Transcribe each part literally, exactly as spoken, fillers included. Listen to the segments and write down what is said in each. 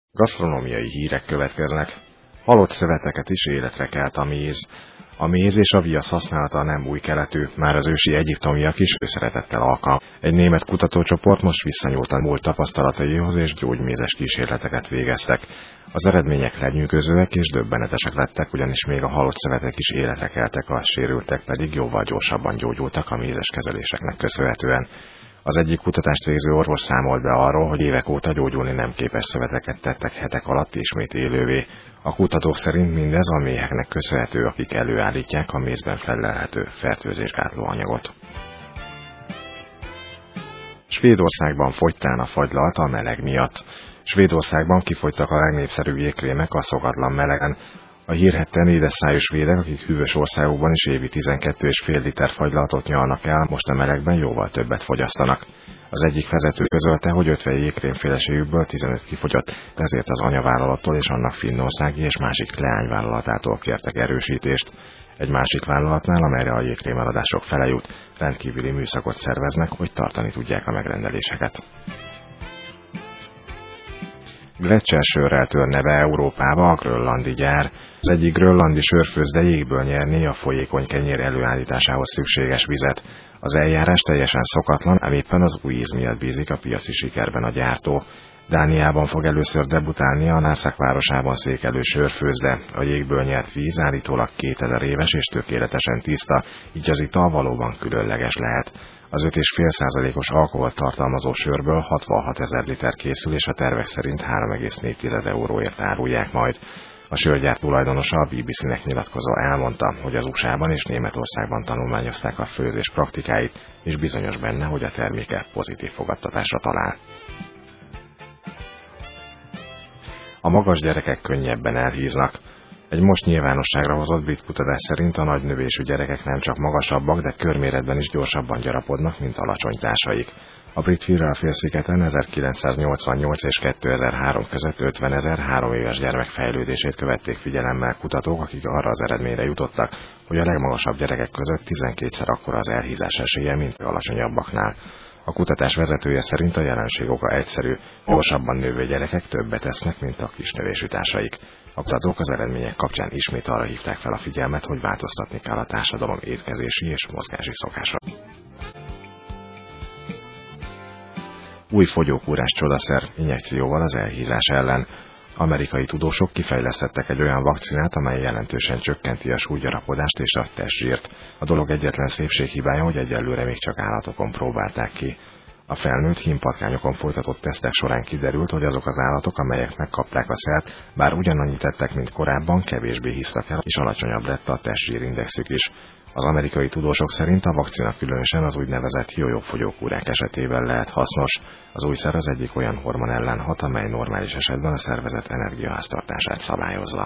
Gasztronómiai hírek következnek. Halott szöveteket is életre kelt a méz. A méz és a viasz használata nem új keletű, már az ősi egyiptomiak is szeretettel alkalmazták. Egy német kutatócsoport most visszanyúlt a múlt tapasztalataihoz és gyógymézes kísérleteket végeztek. Az eredmények lenyűgözőek és döbbenetesek lettek, ugyanis még a halott szövetek is életre keltek, a sérültek pedig jóval gyorsabban gyógyultak a mézes kezeléseknek köszönhetően. Az egyik kutatást végző orvos számolt be arról, hogy évek óta gyógyulni nem képes szöveteket tettek hetek alatt ismét élővé. A kutatók szerint mindez a méheknek köszönhető, akik előállítják a mézben fellelhető fertőzésgátló anyagot. Svédországban fogytán a fagylalt a meleg miatt. Svédországban kifogytak a legnépszerűbb jégkrémek a szokatlan melegen. A hírhedten édesszájú svédek, akik hűvös országokban is évi tizenkét egész öt liter fagylaltot nyalnak el, most a melegben jóval többet fogyasztanak. Az egyik vezető közölte, hogy ötven jégkrémféleségükből tizenöt kifogyott, ezért az anyavállalattól és annak finnországi és másik leányvállalatától kértek erősítést. Egy másik vállalatnál, amelyre a jégkrém eladások fele jut, rendkívüli műszakot szerveznek, hogy tartani tudják a megrendeléseket. Gleccsersörrel tör neve Európába a grönlandi gyár. Az egyik grönlandi sörfőzde jégből nyerné a folyékony kenyér előállításához szükséges vizet. Az eljárás teljesen szokatlan, ám éppen az új íz miatt bízik a piaci sikerben a gyártó. Dániában fog először debutálni a Nárszák városában székelő sörfőzde. A jégből nyert víz állítólag kétezer éves és tökéletesen tiszta, így az ital valóban különleges lehet. Az öt egész öt százalékos alkoholt tartalmazó sörből hatvanhatezer liter készül, és a tervek szerint három egész négy euróért árulják majd. A sörgyár tulajdonosa a bé bé cé-nek nyilatkozva elmondta, hogy az u es á-ban és Németországban tanulmányozták a főzés praktikáit, és bizonyos benne, hogy a terméke pozitív fogadtatásra talál. A magas gyerekek könnyebben elhíznak. Egy most nyilvánosságra hozott brit kutatás szerint a nagy növésű gyerekek nem csak magasabbak, de körméretben is gyorsabban gyarapodnak, mint alacsony társaik. A brit Firrel-félszigeten ezerkilencszáznyolcvannyolc és kétezer-három között ötvenezer három éves gyermek fejlődését követték figyelemmel kutatók, akik arra az eredményre jutottak, hogy a legmagasabb gyerekek között tizenkétszer akkora az elhízás esélye, mint az alacsonyabbaknál. A kutatás vezetője szerint a jelenség oka egyszerű, gyorsabban növő gyerekek többet esznek, mint a kisnövésű társaik. A kutatók az eredmények kapcsán ismét arra hívták fel a figyelmet, hogy változtatni kell a társadalom étkezési és mozgási szokásra. Új fogyókúrás csodaszer injekcióval az elhízás ellen. Amerikai tudósok kifejlesztettek egy olyan vakcinát, amely jelentősen csökkenti a súlygyarapodást és a testzsírt. A dolog egyetlen szépséghibája, hogy egyelőre még csak állatokon próbálták ki. A felnőtt hímpatkányokon folytatott tesztek során kiderült, hogy azok az állatok, amelyek megkapták a szert, bár ugyanannyit tettek, mint korábban, kevésbé hisztak el, és alacsonyabb lett a testzsírindexük is. Az amerikai tudósok szerint a vakcina különösen az úgynevezett jó-jó fogyókúrák esetében lehet hasznos. Az új szer az egyik olyan hormon ellen hat, amely normális esetben a szervezet energiaháztartását szabályozza.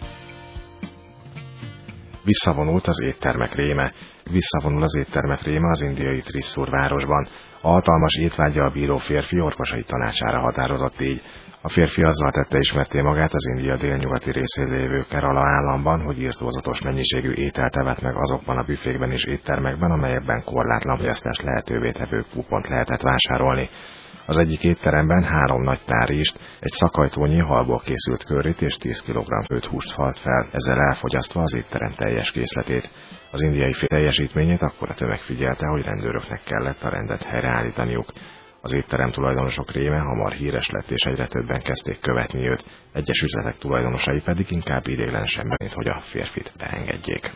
Visszavonult az éttermek réme. Visszavonul az éttermek réme az indiai Thrissur városban. A hatalmas étvággyal bíró férfi orvosai tanácsára határozott így. A férfi azzal tette ismertté magát az India délnyugati részén lévő Kerala államban, hogy irtózatos mennyiségű ételt evett meg azokban a büfékben és éttermekben, amelyekben korlátlan fogyasztást lehetővé tevő kupont lehetett vásárolni. Az egyik étteremben három nagy tárist, egy szakajtónyi halból készült curryt és tíz kilogramm főtt húst halt fel, ezzel elfogyasztva az étterem teljes készletét. Az indiai fél teljesítményét akkora tömeg figyelte, hogy rendőröknek kellett a rendet helyreállítaniuk. Az étterem tulajdonosok réme hamar híres lett, és egyre többen kezdték követni őt, egyes üzletek tulajdonosai pedig inkább ideiglenesen, mint hogy a férfit beengedjék.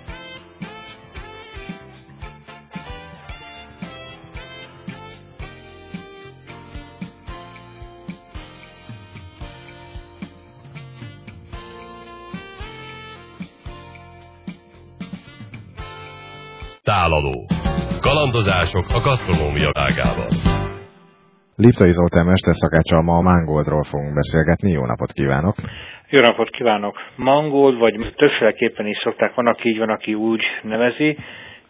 Tálaló. Kalandozások a gasztronómia ágában. Liptai Zoltán mesterszakáccsal ma a Mangoldról fogunk beszélgetni. Jó napot kívánok! Jó napot kívánok! Mangold, vagy többféleképpen is szokták, van, aki így, van, aki úgy nevezi.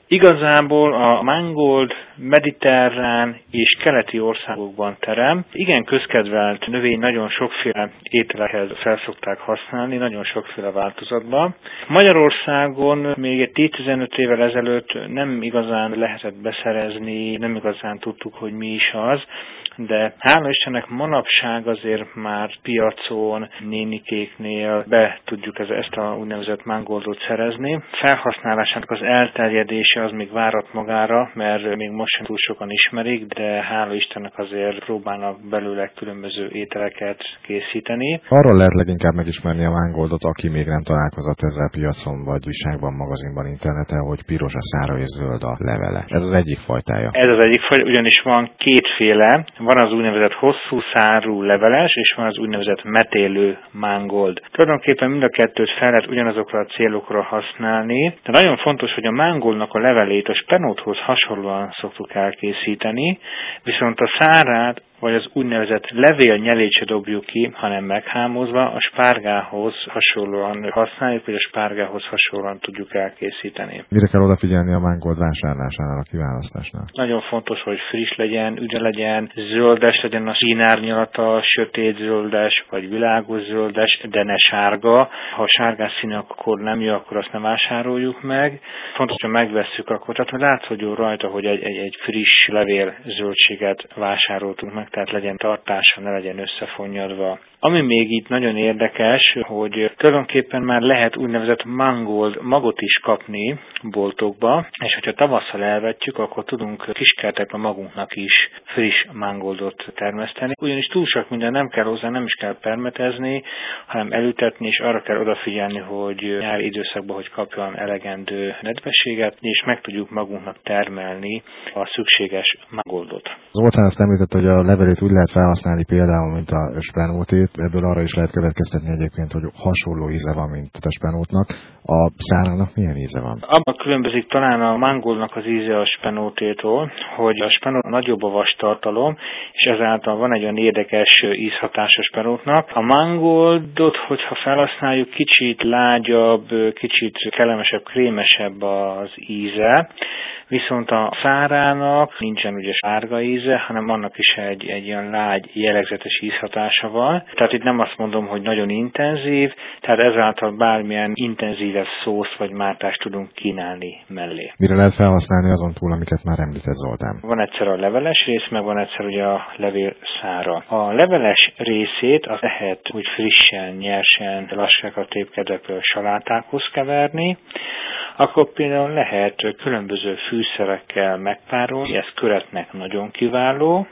Igazából a mangold mediterrán és keleti országokban terem. Igen közkedvelt növény, nagyon sokféle ételekhez felszokták használni, nagyon sokféle változatban. Magyarországon még egy tíz-tizenöt évvel ezelőtt nem igazán lehetett beszerezni, nem igazán tudtuk, hogy mi is az, de hála Istennek manapság azért már piacon, nénikéknél be tudjuk ezt a úgynevezett mangoldot szerezni. Felhasználásának az elterjedése az még várat magára, mert még most sem túl sokan ismerik, de hála Istennek azért próbálnak belőle különböző ételeket készíteni. Arról lehet leginkább megismerni a mangoldot, aki még nem találkozott ezzel piacon, vagy újságban, magazinban, interneten, hogy piros a szára és zöld a levele. Ez az egyik fajtája. Ez az egyik fajta, ugyanis van kétféle. Van az úgynevezett hosszú szárú leveles, és van az úgynevezett metélő mangold. Tulajdonképpen mind a kettőt fel lehet ugyanazokra a célokra használni, de nagyon fontos, hogy a mangoldnak a levelét a spenóthoz hasonlóan szoktuk elkészíteni, viszont a szárát vagy az úgynevezett levélnyelét se dobjuk ki, hanem meghámozva a spárgához hasonlóan használjuk, vagy a spárgához hasonlóan tudjuk elkészíteni. Mire kell odafigyelni a mangold vásárlásánál, a kiválasztásnál? Nagyon fontos, hogy friss legyen, üde legyen, zöldes legyen a színárnyalata, sötét zöldes, vagy világos zöldes, de ne sárga. Ha sárgás színű, akkor nem jó, akkor azt nem vásároljuk meg. Fontos, hogy megvesszük akkor, tehát látszódjon rajta, hogy egy, egy, egy friss levél zöldséget vásároltunk meg, tehát legyen tartása, ne legyen összefonnyadva. Ami még itt nagyon érdekes, hogy tulajdonképpen már lehet úgynevezett mangold magot is kapni boltokba, és hogyha tavasszal elvetjük, akkor tudunk kiskertekben magunknak is friss mangoldot termeszteni. Ugyanis túl sok minden nem kell hozzá, nem is kell permetezni, hanem elültetni, és arra kell odafigyelni, hogy nyári időszakban, hogy kapjon elegendő nedvességet, és meg tudjuk magunknak termelni a szükséges mangoldot. Zoltán azt említett, hogy a levelét úgy lehet felhasználni például, mint a spenótét. Ebből arra is lehet következtetni egyébként, hogy hasonló íze van, mint a spenótnak. A szárának milyen íze van? Abban különbözik talán a mangoldnak az íze a spenótétól, hogy a spenót nagyobb a vastartalom, és ezáltal van egy olyan érdekes ízhatás a spenótnak. A mangoldot, hogyha felhasználjuk, kicsit lágyabb, kicsit kellemesebb, krémesebb az íze, viszont a szárának nincsen ugye sárga íze, hanem annak is egy, egy ilyen lágy, jellegzetes ízhatása van. Tehát itt nem azt mondom, hogy nagyon intenzív, tehát ezáltal bármilyen intenzívebb szósz vagy mártást tudunk kínálni mellé. Mire lehet felhasználni azon túl, amiket már említett Zoltán? Van egyszer a leveles rész, meg van egyszer ugye a levél szára. A leveles részét az lehet úgy frissen, nyersen, lassákat tépkedekből salátákhoz keverni, akkor például lehet különböző fűszerekkel megpárolni, ez köretnek nagyon kiváló,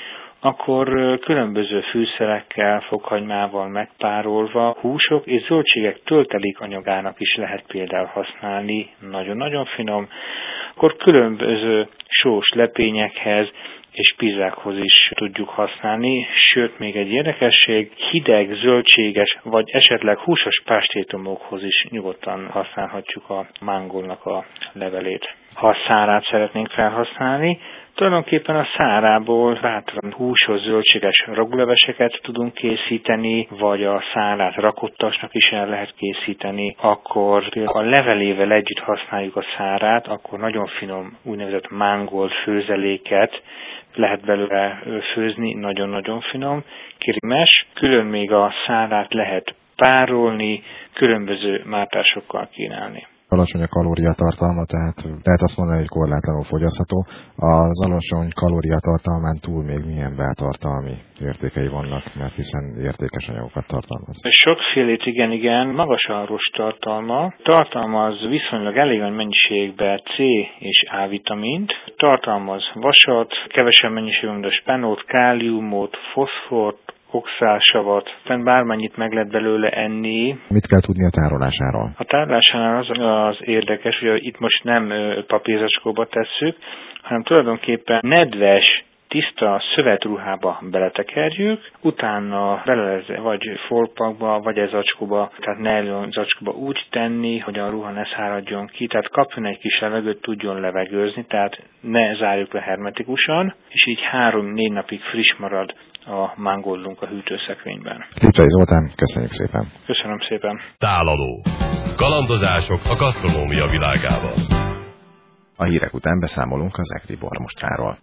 akkor különböző fűszerekkel, fokhagymával megpárolva húsok és zöldségek töltelék anyagának is lehet például használni, nagyon-nagyon finom, akkor különböző sós lepényekhez és pizzákhoz is tudjuk használni, sőt még egy érdekesség, hideg, zöldséges vagy esetleg húsos pástétumokhoz is nyugodtan használhatjuk a mangoldnak a levelét. Ha a szárát szeretnénk felhasználni, tulajdonképpen a szárából bátran húsos, zöldséges raguleveseket tudunk készíteni, vagy a szárát rakottasnak is el lehet készíteni, akkor a levelével együtt használjuk a szárát, akkor nagyon finom úgynevezett mangold főzeléket lehet belőle főzni, nagyon-nagyon finom, krémes. Külön még a szárát lehet párolni, különböző mártásokkal kínálni. Alacsony a kalóriatartalma, tehát lehet azt mondani, hogy korlátlanul fogyasztható. Az alacsony kalóriatartalmán túl még milyen beltartalmi értékei vannak, mert hiszen értékes anyagokat tartalmaz. Sokfélét igen, igen, magas a rost tartalma. Tartalmaz viszonylag elég nagy mennyiségben C és A vitamint, tartalmaz vasat, kevesebb mennyiségben a spenót, káliumot, foszfort, oxálsavat, tehát bármennyit meg lehet belőle enni. Mit kell tudni a tárolásáról? A tárolásánál az, az érdekes, hogy itt most nem papírzacskóba tesszük, hanem tulajdonképpen nedves, tiszta szövetruhába beletekerjük, utána bele vagy foltpakba, vagy egy zacskóba, tehát nylon zacskóba úgy tenni, hogy a ruha ne száradjon ki, tehát kapjon egy kis levegőt, tudjon levegőzni, tehát ne zárjuk le hermetikusan, és így három-négy napig friss marad a mangoldunk a hűtőszekrényben. Liptai Zoltán, köszönjük szépen! Köszönöm szépen! Tálaló. Kalandozások a gasztronómia világában. A hírek után beszámolunk az egri bormostráról.